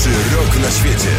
Najlepszy rok na świecie.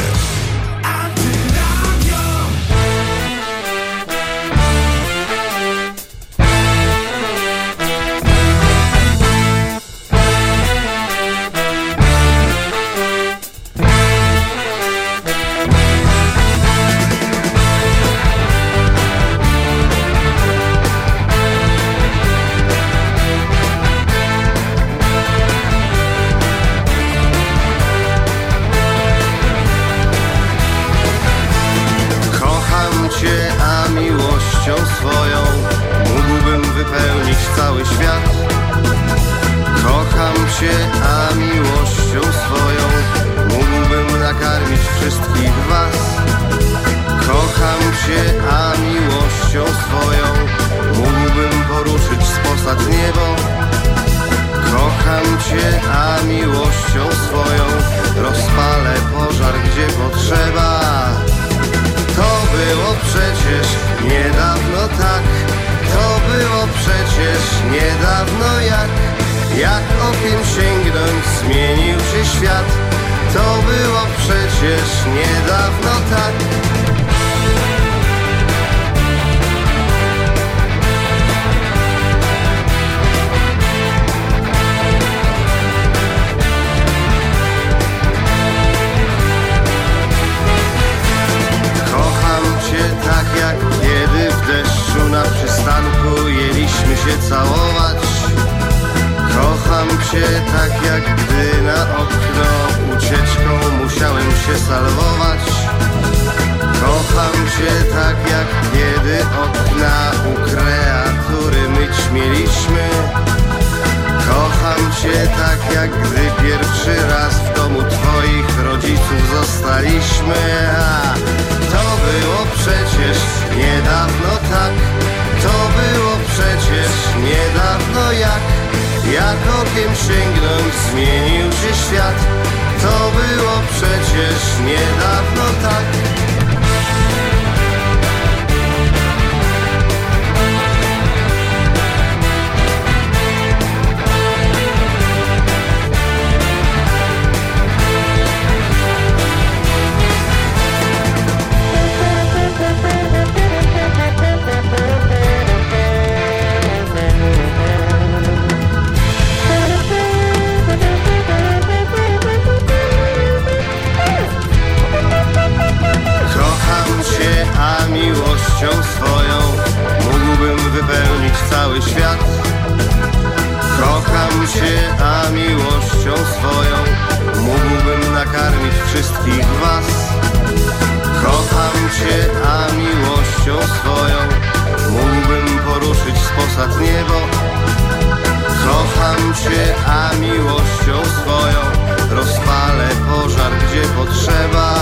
Swoją mógłbym wypełnić cały świat. Kocham Cię, a miłością swoją mógłbym nakarmić wszystkich Was. Kocham Cię, a miłością swoją mógłbym poruszyć z posad niebo. Kocham Cię, a miłością swoją rozpalę pożar, gdzie potrzeba. To było przecież niedawno tak, to było przecież niedawno jak okiem sięgnąć zmienił się świat. To było przecież niedawno tak. Tak jak kiedy w deszczu na przystanku jęliśmy się całować. Kocham Cię tak jak gdy na okno ucieczką musiałem się salwować. Kocham Cię tak jak kiedy okna u kreatury myć mieliśmy. Kocham Cię tak jak gdy pierwszy raz w domu Twoich rodziców zostaliśmy. To było przecież niedawno tak, to było przecież niedawno jak okiem sięgnąć zmienił się świat. To było przecież niedawno tak. A miłością swoją mógłbym wypełnić cały świat. Kocham Cię, a miłością swoją mógłbym nakarmić wszystkich Was. Kocham Cię, a miłością swoją mógłbym poruszyć z posad niebo. Kocham Cię, a miłością swoją rozpalę pożar, gdzie potrzeba.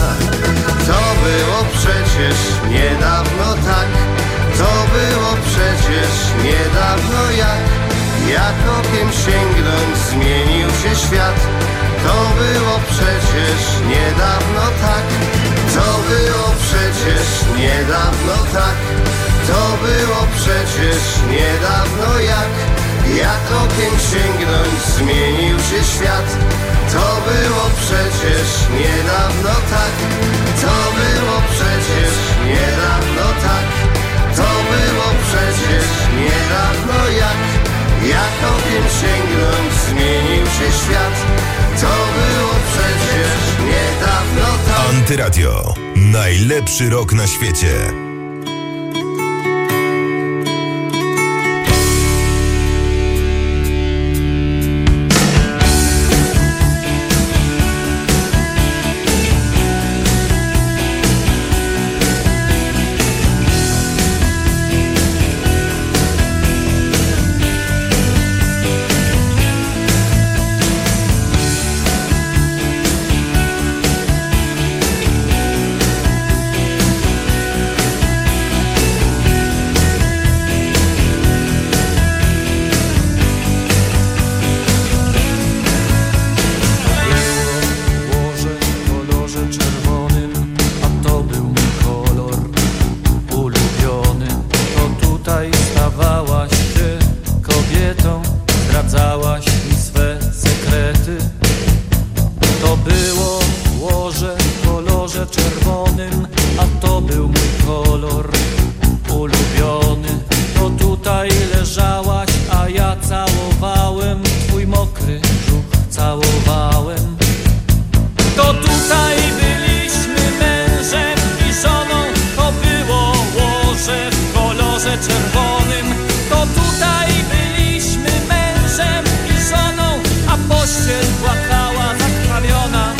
To było przecież niedawno tak, to było przecież niedawno jak okiem sięgnąć zmienił się świat. To było przecież niedawno tak, to było przecież niedawno tak, to było przecież niedawno jak okiem sięgnąć zmienił się świat. To było przecież niedawno tak, to było przecież niedawno tak, to było przecież niedawno jak okiem sięgnąć zmienił się świat. To było przecież niedawno tak. Antyradio. Najlepszy rok na świecie. zdradzałaś mi swe sekrety. To było czerwonym, a to był mój kolor ulubiony. To tutaj leżałaś, a ja całowałem twój mokry brzuch, całowałem. To tutaj byliśmy mężem i żoną, to było łoże w kolorze czerwonym. To tutaj byliśmy mężem i żoną, a pościel płakała zakrwawiona.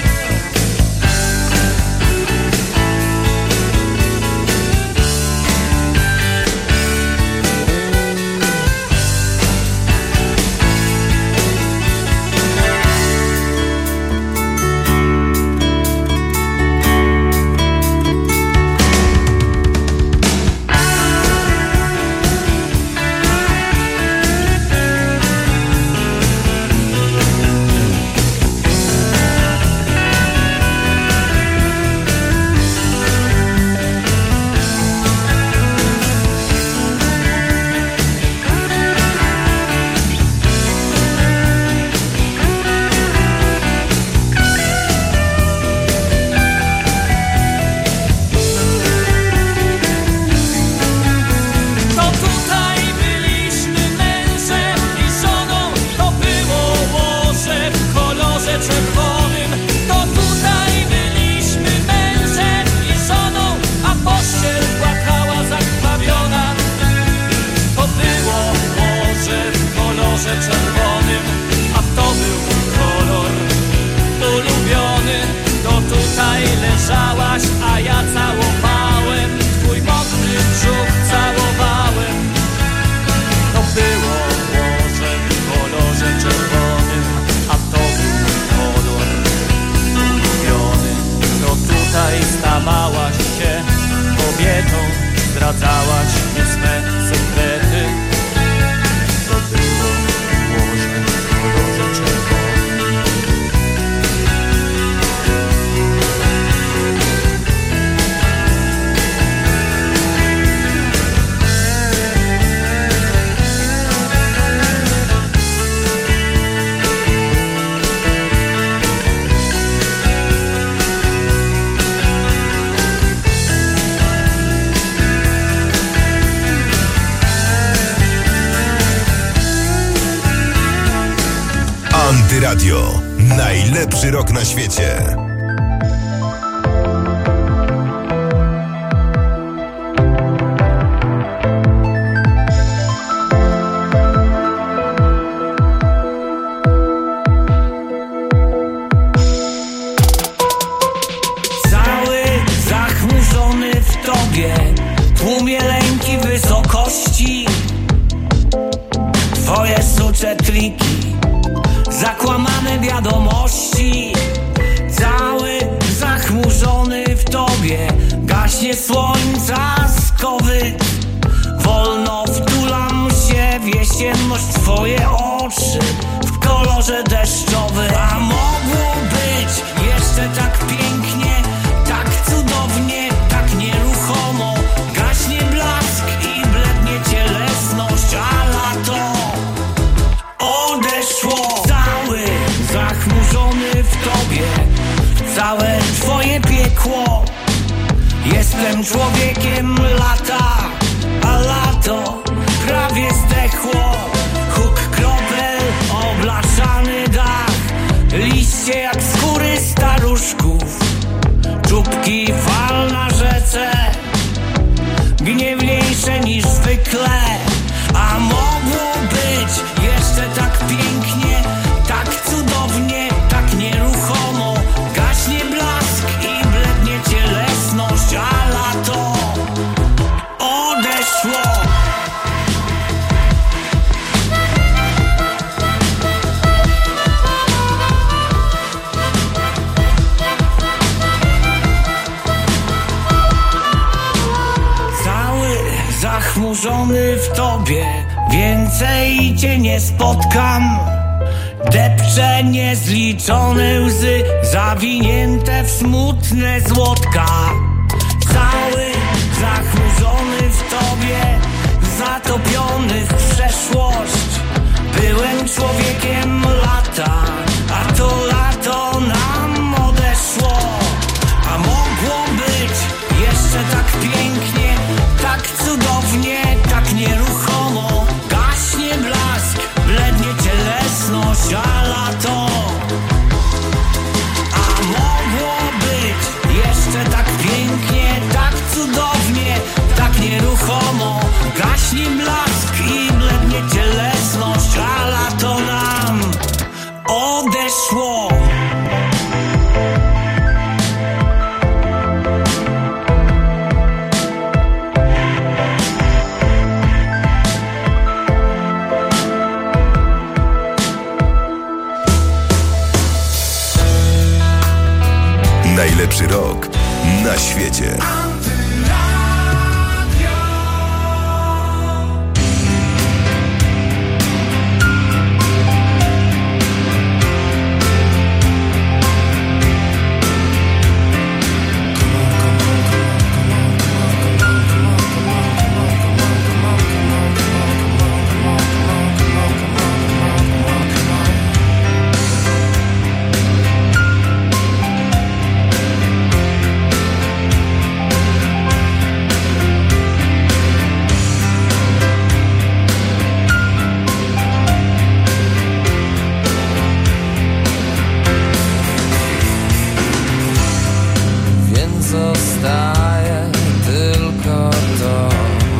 Czerwonym, a to był mój kolor ulubiony. To tutaj leżałaś, a ja całowałem twój mokry brzuch, całowałem. To było morze w kolorze czerwonym, a to był mój kolor ulubiony. To tutaj stawałaś się kobietą, zdradzałaś mi swe sekrety. Antyradio. Najlepszy rok na świecie. Cały zachmurzony w tobie, tłumie lęki wysokości. Twoje sucze triki, zakłamane wiadomości. Cały zachmurzony w tobie, gaśnie słońca skowyt. Wolno wtulam się w jesienność twoje oczy w kolorze deszczowym. A mogło być jeszcze tak pięknie, tak cudownie, tak nieruchomo. Gaśnie blask i blednie cielesność, a lato odeszło. Cały zachmurzony w tobie, całe twoje piekło. Jestem człowiekiem lata, a lato prawie zdechło. Huk kropel, oblaszany dach, liście jak skóry staruszków, czubki fal na rzece, gniewniejsze niż zwykle. A mogło być jeszcze tak pięknie, tak cudownie, tak nieruchomo. Gaśnie blask i blednie cielesność, a lato odeszło. Cały zachmurzony w tobie, więcej cię nie spotkam. Depcze niezliczone łzy, zawinięte w smutne złotka. Cały zachmurzony w tobie, zatopiony w przeszłość. Byłem człowiekiem lata, a to lato nam odeszło. A szło. Najlepszy rok na świecie. Zostaje tylko to.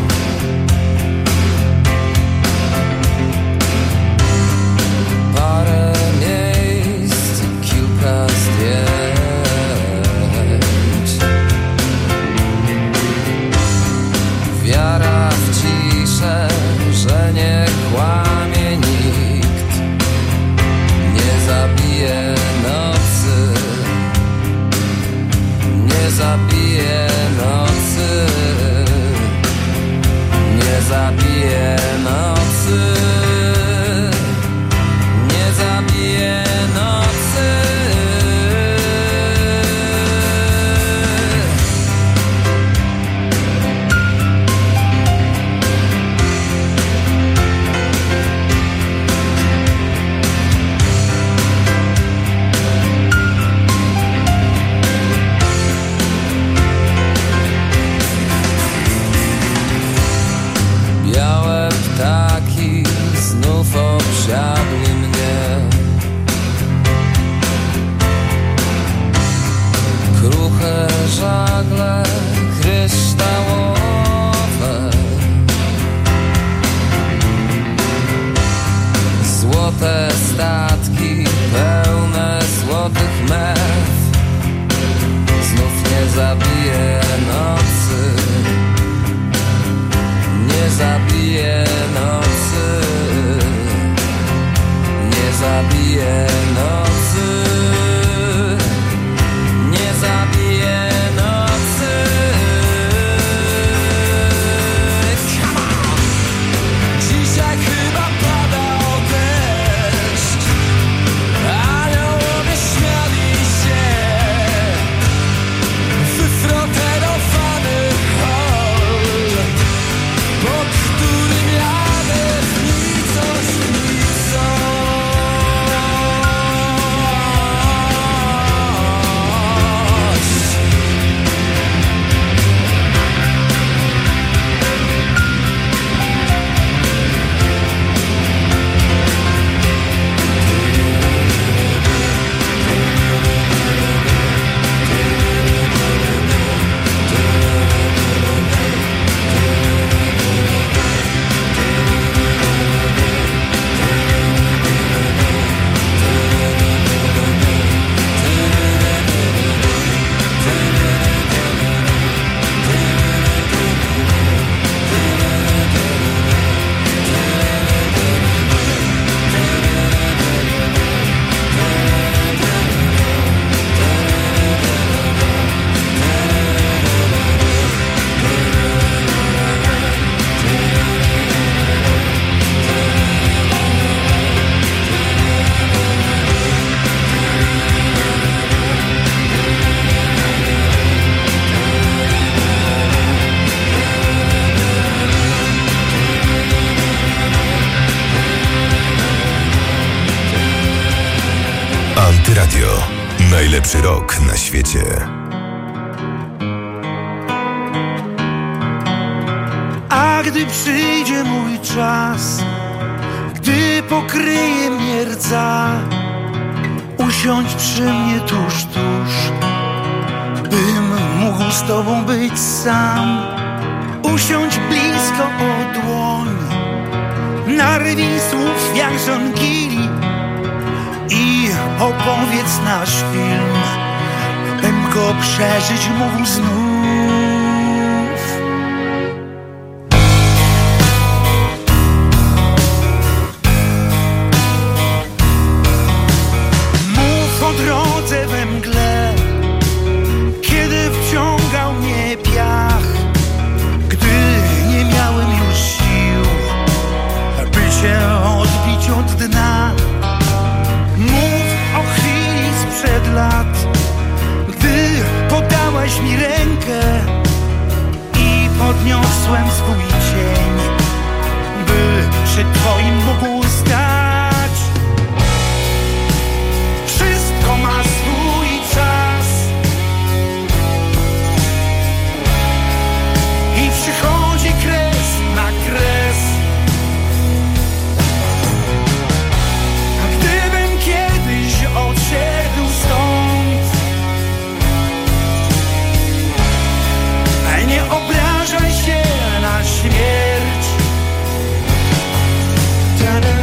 Parę miejsc i kilka zdjęć. Wiara w ciszę, że nie kłamie nikt. Nie zabije nocy. Nie zabije nocy. Nie zabije nocy. Nie zabije nocy. Białe ptaki znów obsiadły mnie. Kruche żagle kryształowe. Złote statki pełne złotych mew. Znów nie zabije nocy. Nie zabije nocy. Nie zabije nocy. Nie zabije nocy. Come on! Dzisiaj chyba padał deszcz. Aniołowie śmiali się. Wyfroterowany hol, pod którym jadę nicą. Antyradio. Najlepszy rok na świecie. A gdy przyjdzie mój czas, gdy pokryje mnie rdza, usiądź przy mnie tuż, bym mógł z tobą być sam. Usiądź blisko o dłoń, narwij słów jak żonkili i opowiedz nasz film, bym go przeżyć mógł znów. Mów o drodze we mgle, kiedy wciągał mnie piach, gdy nie miałem już sił, by się odbić od dna. Mów o chwili sprzed lat, gdy podałaś mi rękę i podniosłem swój cień, by przed twoim mógł stać. Wszystko ma swój czas i przychodzi kres na kres. A gdybym kiedyś odszedł stąd, nie obrażaj się na śmierć. Ta-da.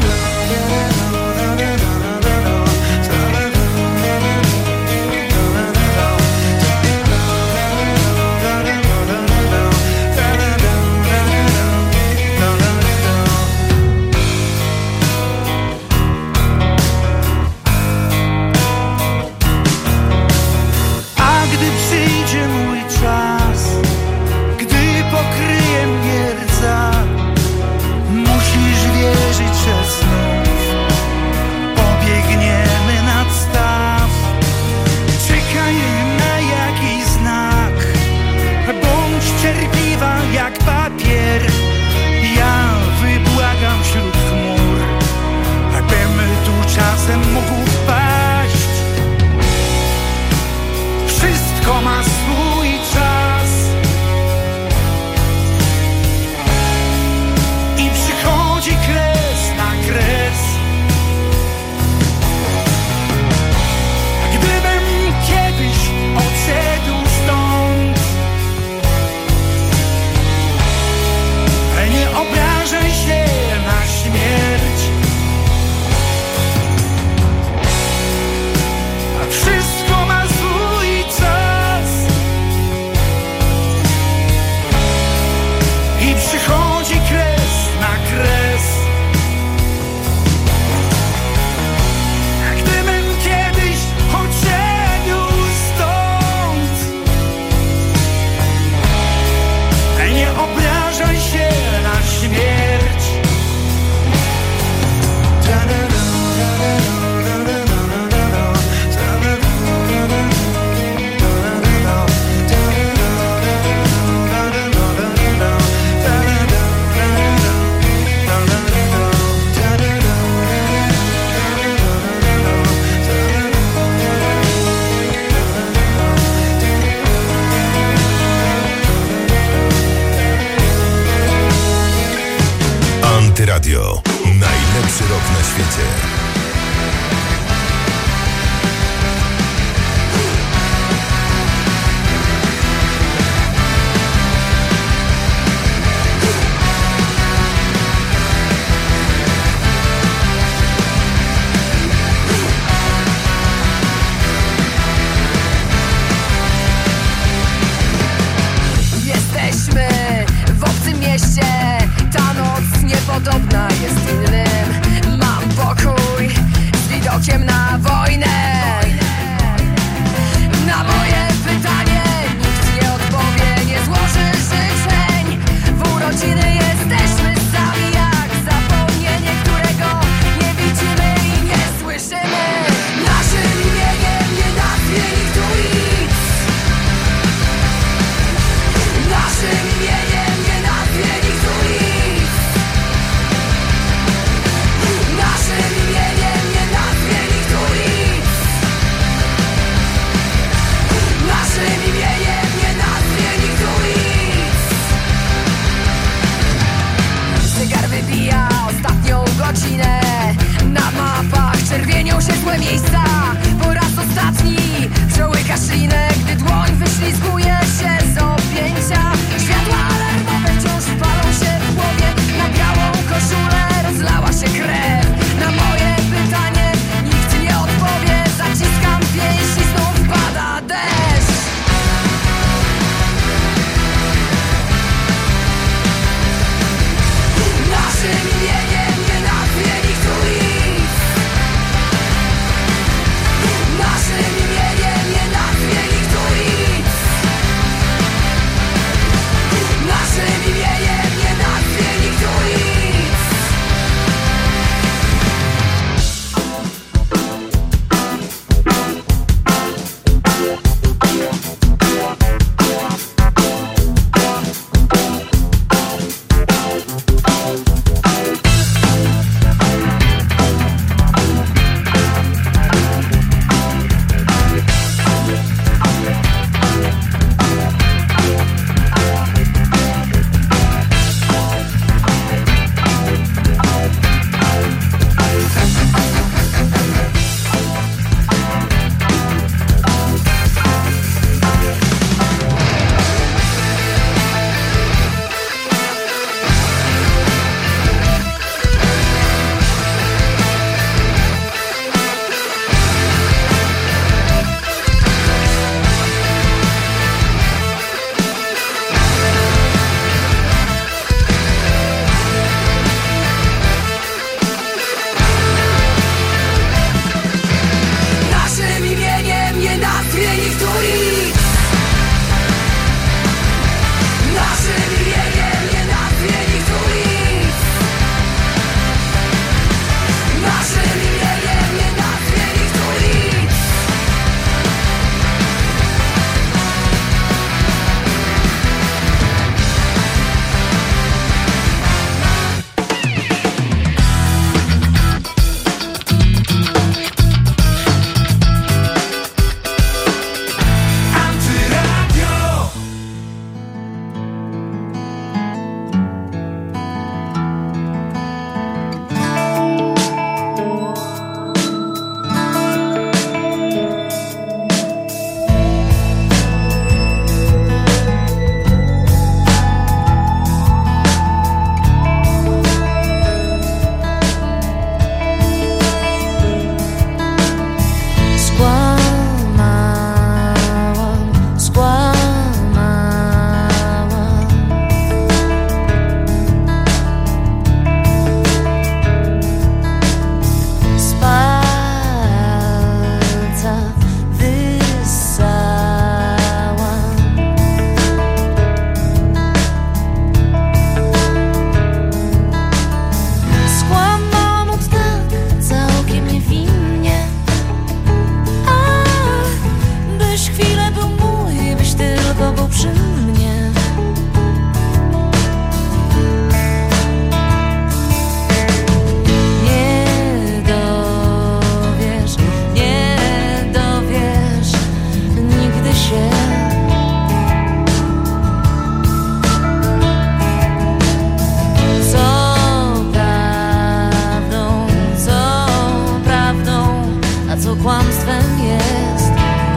kłamstwem jest.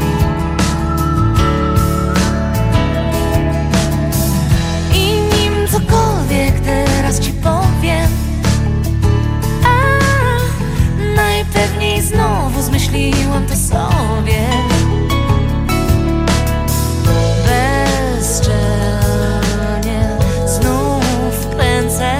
I nim cokolwiek teraz ci powiem, najpewniej znowu zmyśliłam to sobie. Bezczelnie znów kręcę.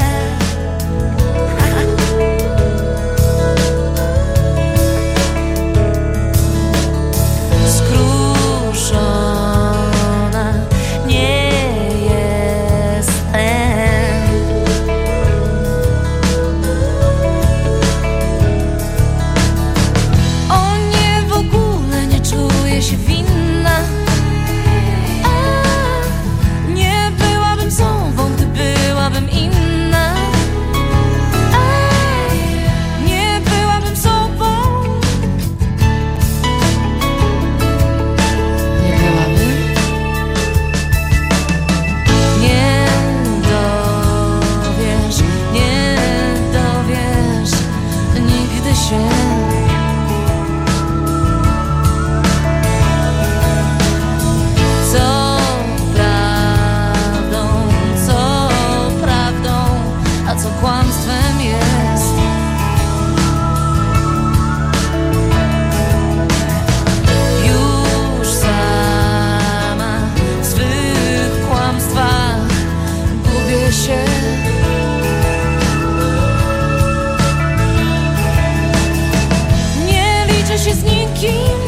Skruszona nie jestem. O nie, w ogóle nie czuję się winna. Nie byłabym sobą, gdy byłabym inna. Nie byłabym sobą. Nie byłabym. Nie dowiesz nigdy się. Co prawdą, a co kłamstwem jest. Już sama w swych kłamstwach gubię się. Nie liczę się z nikim.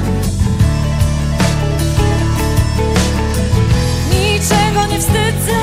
Niczego nie wstydzę.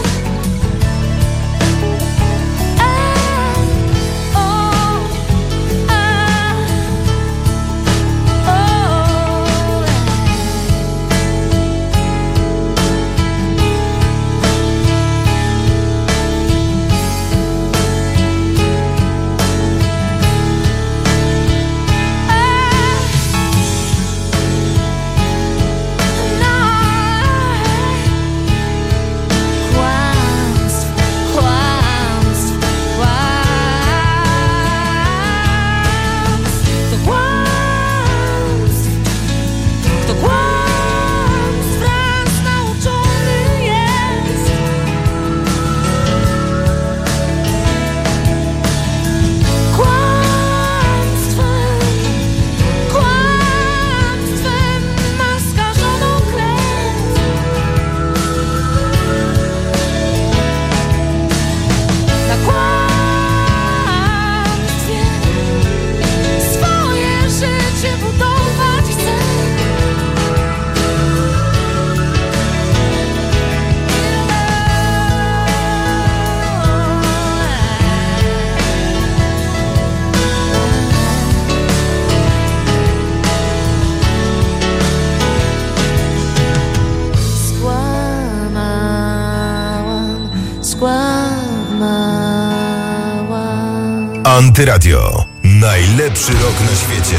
Antyradio. Najlepszy rok na świecie.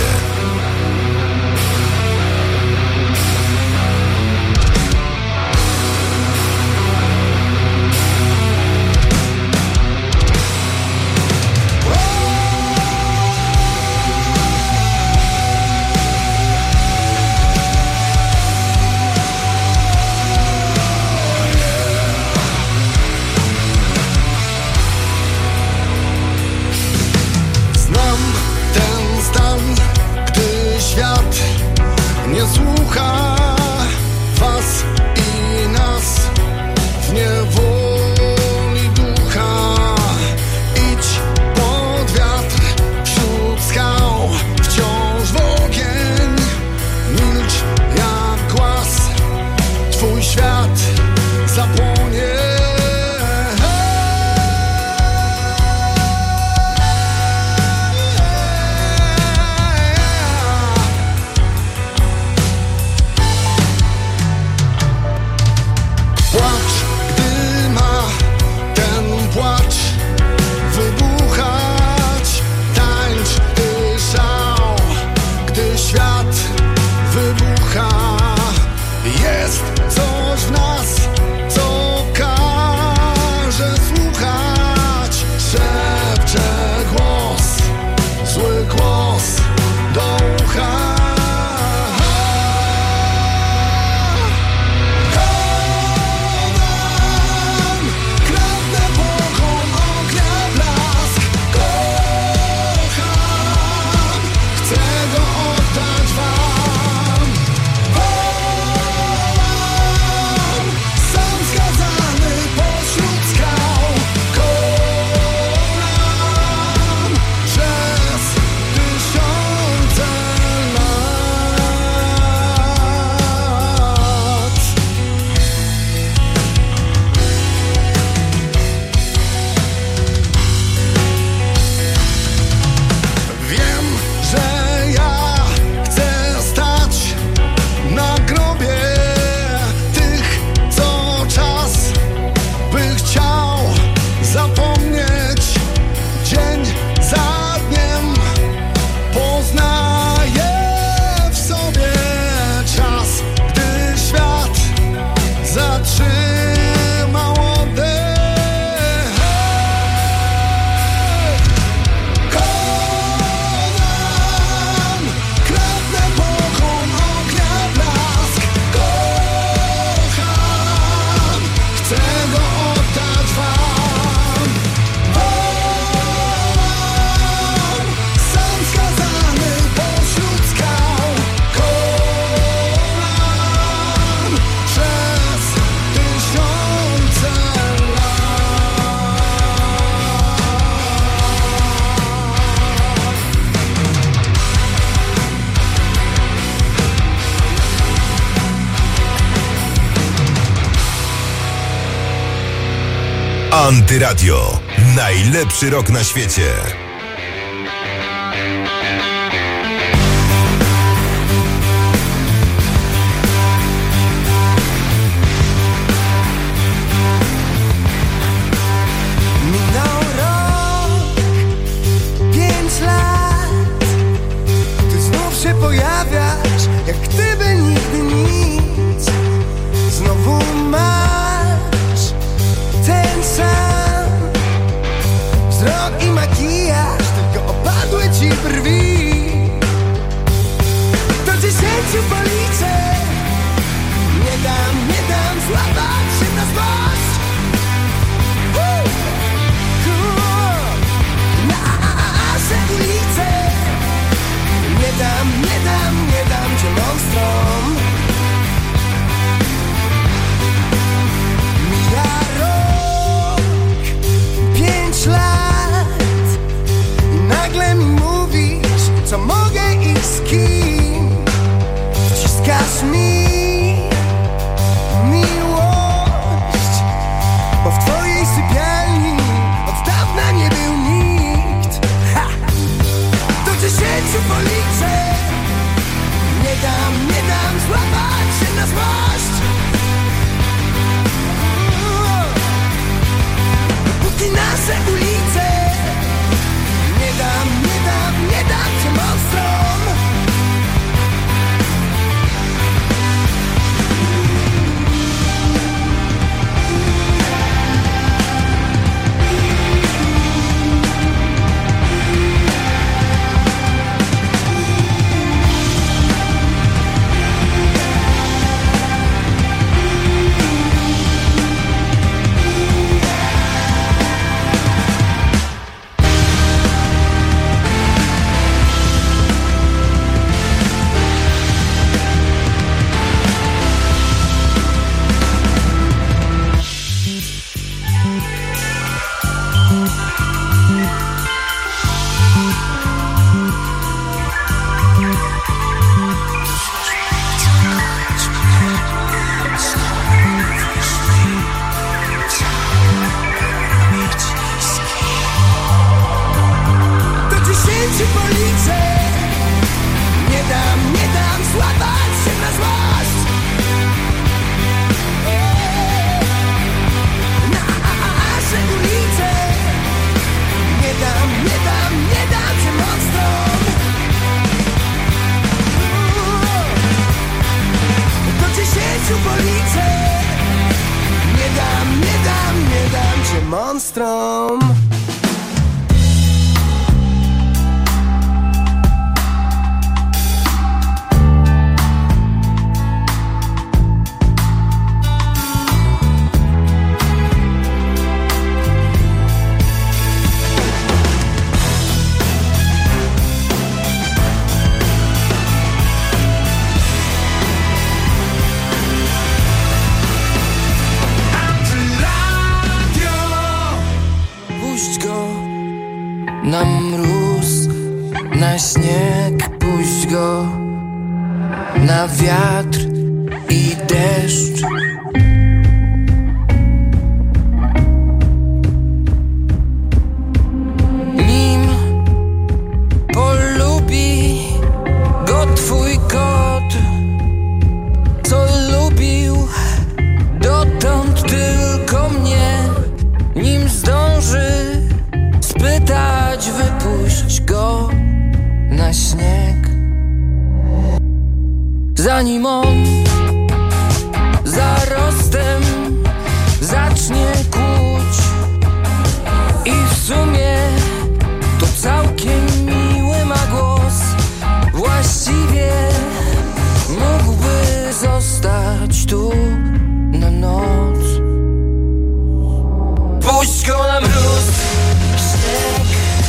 Znam ten stan, gdy Antyradio. Najlepszy rok na świecie. Minął rok, 5 lat. Ty znów się pojawiasz, jak gdyby nigdy nic. Znowu masz ten sam wzrok i makijaż, tylko opadły ci brwi. Do 10 policzę. Nie dam złapać się na złość. Nasze ulice. Nie dam cię monstrom. Mija rok, 5 lat i nagle mi mówisz, co mogę i z kim. Wciskasz mi miłość, bo w twojej sypialni od dawna nie był nikt. Ha! Do 10 policzę. Nie dam złapać się na złość. Póki nasze ulice. Nie dam cię monstrom. Nie dam złapać się na złość. Nasze ulice. Nie dam cię monstrom. Do 10 policzę. Nie dam cię monstrom. Na mróz, na śnieg, puść go na wiatr i deszcz. Nim polubi go twój kot, co lubił dotąd tylko mnie, nim zdąży spytać, wypuść go na śnieg. Zanim on zarostem zacznie kłuć i w sumie to całkiem miły ma głos. Właściwie mógłby zostać tu na noc. Puść go na mróz, śnieg.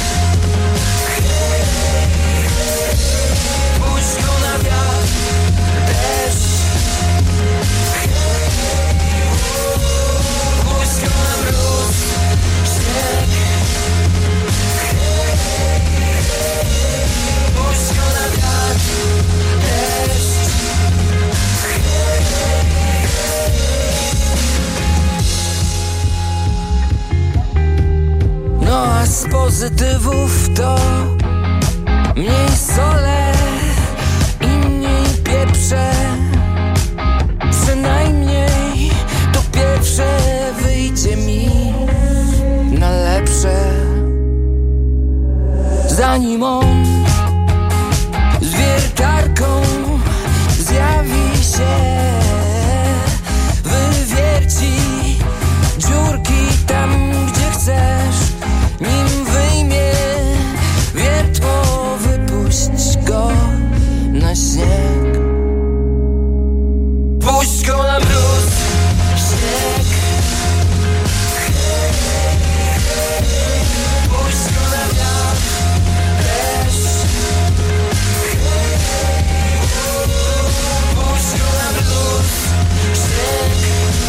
Puść go na wiatr, deszcz. Puść go na mróz, śnieg. Puść go na wiatr, deszcz. pozytywów to mniej solę i mniej pieprze. Przynajmniej to pierwsze wyjdzie mi na lepsze. Zanim on z wiertarką zjawi się, wywierci dziurki tam, gdzie chcesz. Nim wyjmie wiertło, wypuść go na śnieg. Puść go na mróz, śnieg. Puść go na wiatr, deszcz. Puść go na mróz, śnieg.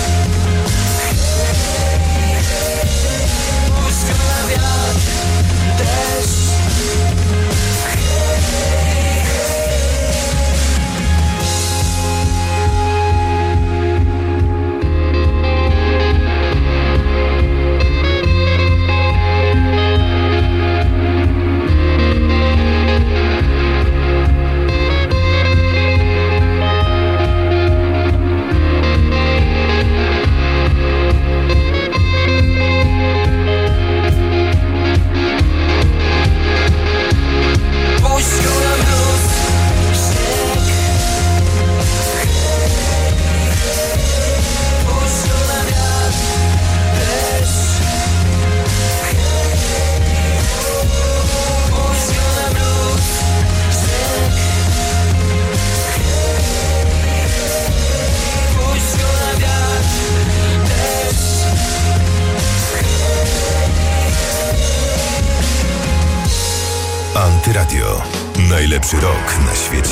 Puść go na wiatr, deszcz. Antyradio. Najlepszy rok na świecie.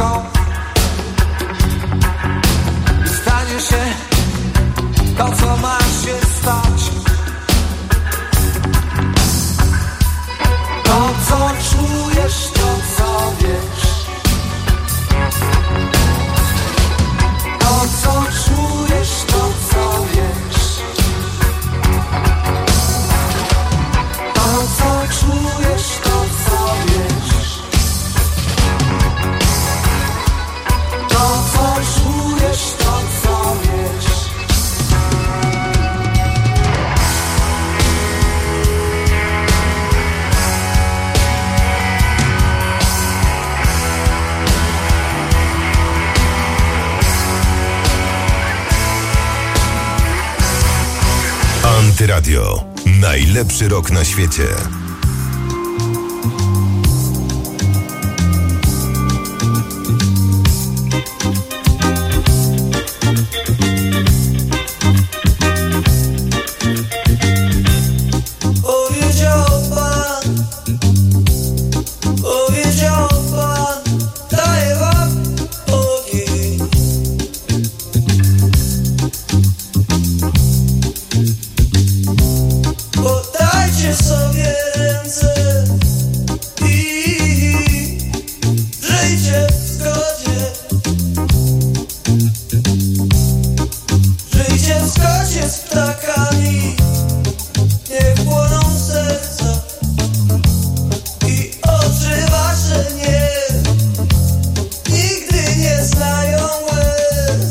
mną i stanie się to, co ma się stać. To, co czujesz, to, co wiesz. To, co czujesz, to, co wiesz. To, co czujesz, to, co wiesz. To, co czujesz, to, co wiesz. Antyradio. Najlepszy rok na świecie. Powiedział Pan, daję wam ogień. Podajcie sobie ręce i żyjcie w zgodzie. Żyjcie w zgodzie z ptakami, niech płoną serca i oczy wasze nigdy nie znają łez.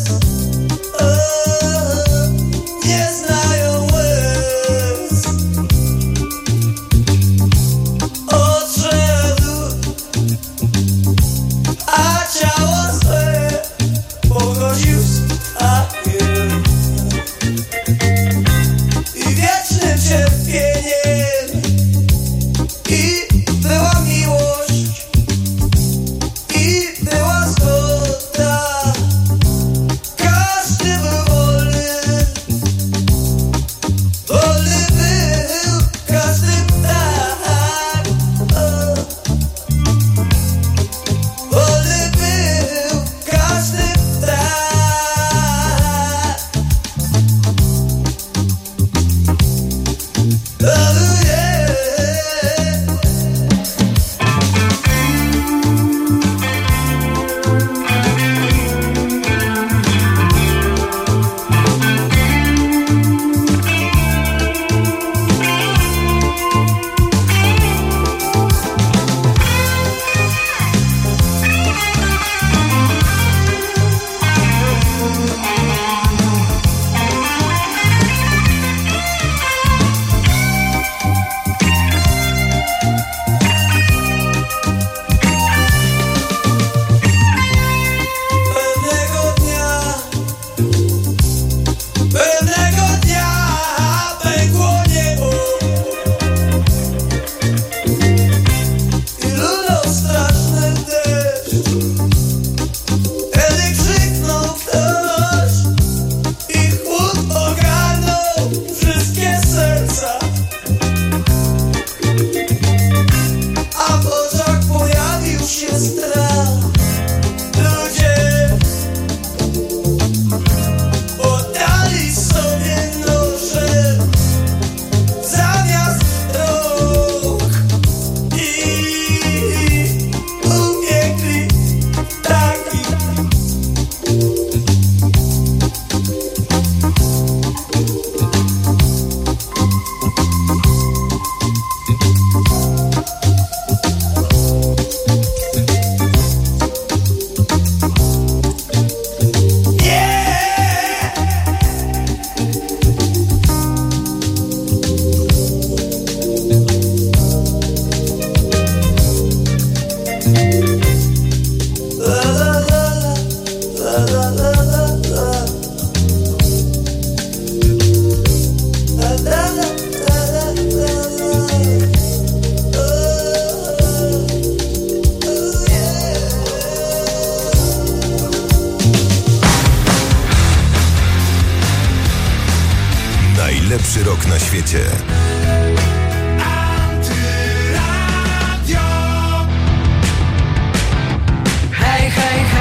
Nie znają łez. Odszedł, a ciało swe pogodził z ptakiem i wiecznym cierpieniem. I była miłość, i była zgoda. Każdy był wolny, wolny był każdy ptak. Wolny był każdy ptak. Pewnego dnia pękło niebo i lunął straszny deszcz. Wtedy krzyknął ktoś i chłód ogarnął wszystkie serca, a w oczach pojawił się strach. Ludzie oddali sobie noże zamiast rąk i upiekli ptaki. Najlepszy rok na świecie. Hej, hej, hej.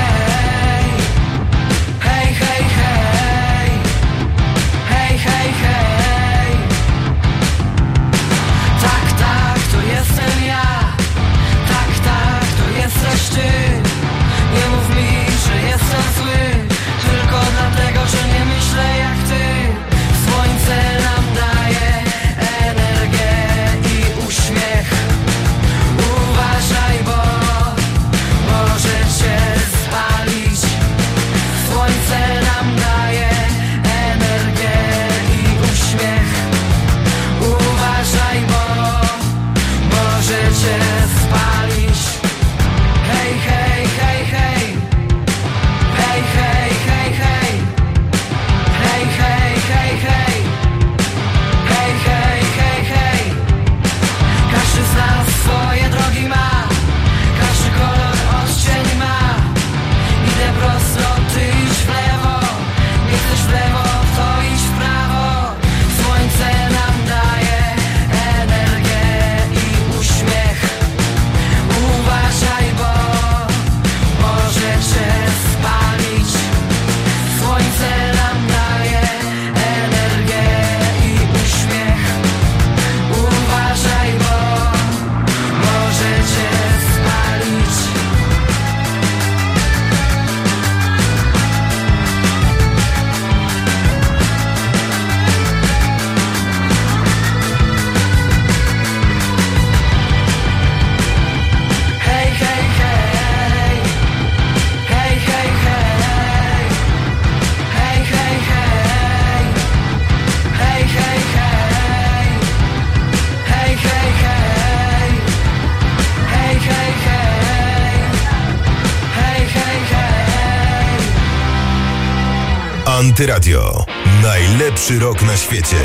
Antyradio. Najlepszy rok na świecie.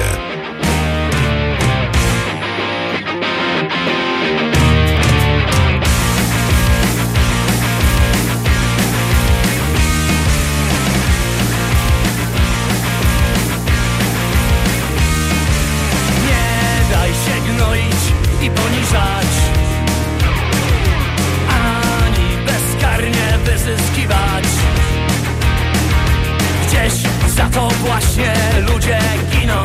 Nie daj się gnoić i poniżać, ani bezkarnie wyzyskiwać. Gdzieś za to właśnie ludzie giną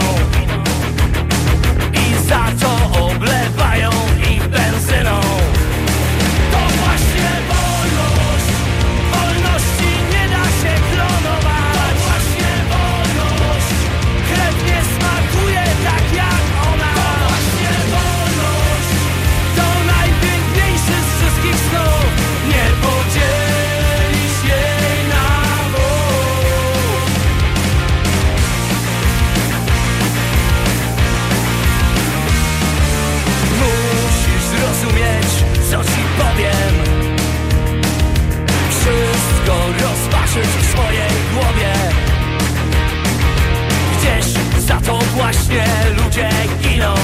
i za to oblewają ich benzyną. To właśnie wolność, wolności nie da się klonować. To właśnie wolność, chleb nie smakuje tak jak ona. To właśnie wolność, to najpiękniejszy z wszystkich snów. Nie podzielisz jej na dwóch. Musisz zrozumieć, co ci powiem. Wszystko rozważyć w swojej głowie. Gdzieś za to właśnie ludzie giną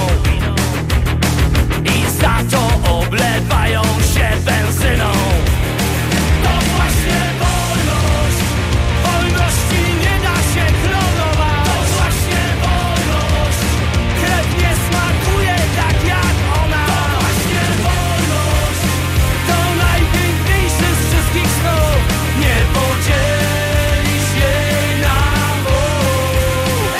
i za to oblewają się benzyną. To właśnie wolność, wolności nie da się klonować. To właśnie wolność, chleb nie smakuje tak jak ona. To właśnie wolność, to najpiękniejszy z wszystkich snów. Nie podzielisz jej na dwóch.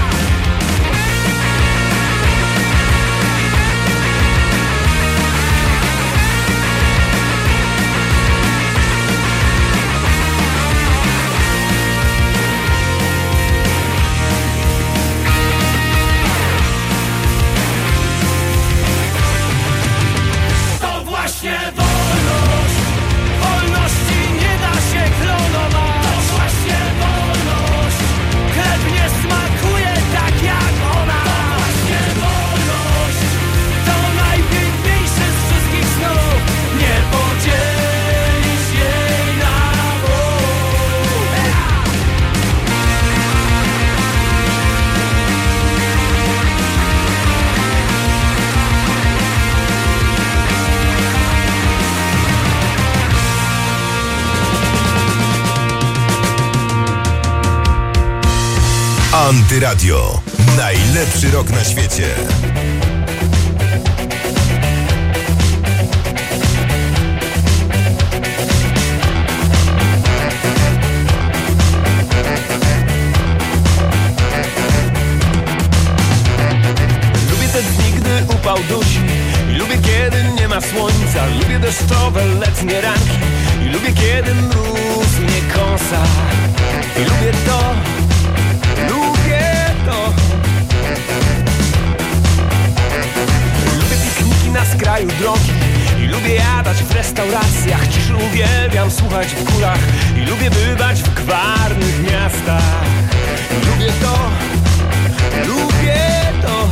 To właśnie wolność, wolności nie da się klonować. To właśnie wolność, chleb nie smakuje tak jak ona. To właśnie wolność, to najpiękniejszy z wszystkich snów. Nie podzielisz jej na dwóch. Antyradio. Najlepszy rok na świecie. Lubię te dni, gdy upał dusi. I lubię, kiedy nie ma słońca. Lubię deszczowe, letnie ranki. I lubię, kiedy mróz mnie kąsa. I lubię to, lubię to. Lubię pikniki na skraju drogi. I lubię jadać w restauracjach. Ciszy uwielbiam słuchać w górach. I lubię bywać w gwarnych miastach. I lubię to, lubię to.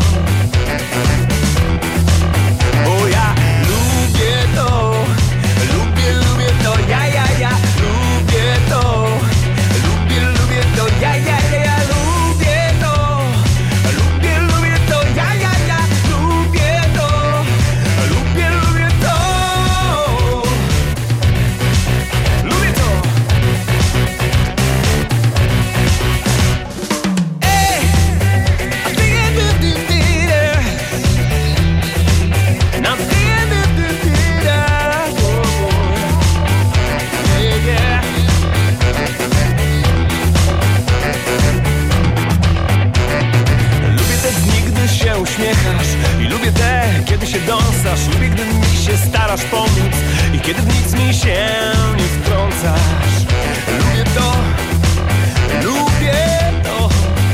Bo ja lubię to, lubię to, ja, lubię to, lubię to, ja, lubię to, lubię to, ja, lubię to, lubię to, lubię to. Ej, a ty Now lubię te dni, gdy się uśmiechasz. I lubię te, kiedy się dąsasz. Lubię, gdy mi się starasz pomóc. I kiedy w nic mi się nie wtrącasz. Lubię to, lubię to.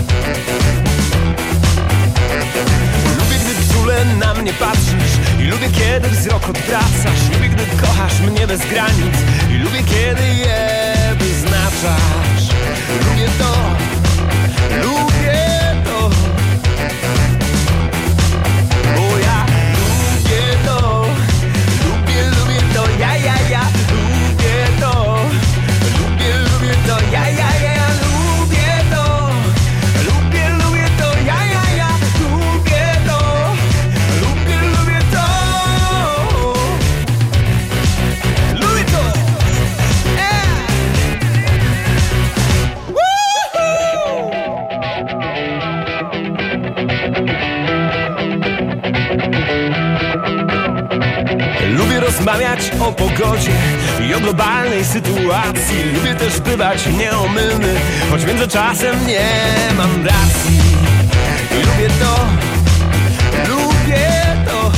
Lubię, gdy czule na mnie patrzysz. I lubię, kiedy wzrok odwracasz. Lubię, gdy kochasz mnie bez granic. I lubię, kiedy je wyznaczasz. Lubię to, lubię to. Bo ja lubię to, lubię to, ja, lubię to, lubię to, ja, lubię to. rozmawiać o pogodzie i o globalnej sytuacji. Lubię też bywać nieomylny, choć wiem, że czasem nie mam racji. I lubię to, lubię to.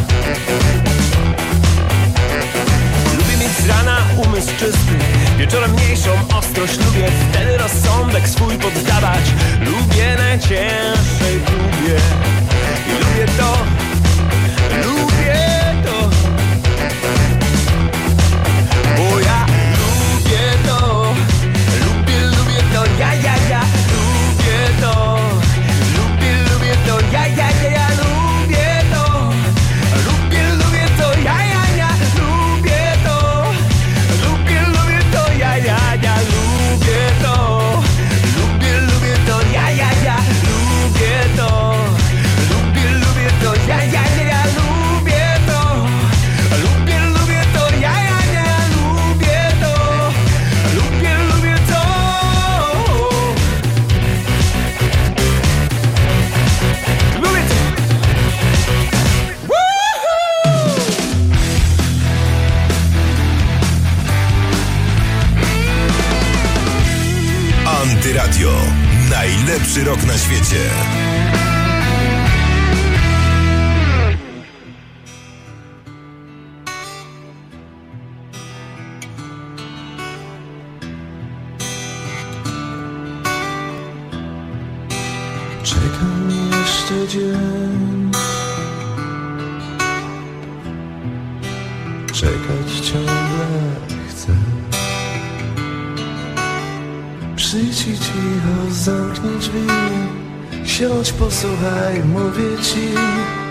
Lubię mieć z rana umysł czysty, wieczorem mniejszą ostrość. Lubię wtedy rozsądek swój poddawać. Lubię najcięższej próbie. I lubię to, lubię to. Bo ja lubię to, lubię to, ja, lubię to, lubię to, ja, lubię to, lubię to, ja, lubię to, lubię to, ja, lubię to, lubię to, ja, lubię to, lubię to, ja, lubię to, lubię to, ja, lubię to, lubię to. Lubię to. Antyradio. Najlepszy rok na świecie. Czekam jeszcze dzień, czekać ciągle chcę. Przyjdź i cicho, zamknij drzwi, siądź, posłuchaj, mówię ci.